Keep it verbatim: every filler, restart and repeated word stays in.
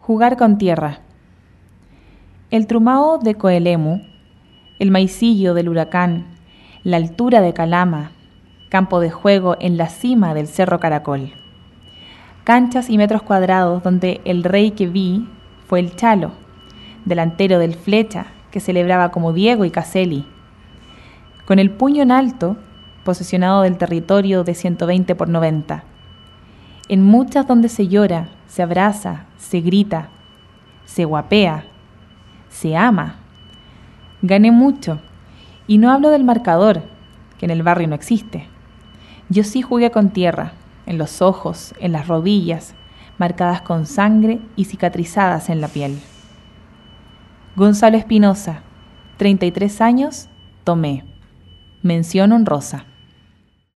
Jugar con tierra. El trumao de Coelemu, el maicillo del Huracán, la altura de Calama, campo de juego en la cima del Cerro Caracol. Canchas y metros cuadrados donde el rey que vi fue el Chalo, delantero del Flecha, que celebraba como Diego y Caselli. Con el puño en alto, posesionado del territorio de ciento veinte por noventa. En muchas donde se llora, se abraza, se grita, se guapea, se ama. Gané mucho, y no hablo del marcador, que en el barrio no existe. Yo sí jugué con tierra, en los ojos, en las rodillas, marcadas con sangre y cicatrizadas en la piel. Gonzalo Espinosa, treinta y tres años, Tomé. Mención honrosa.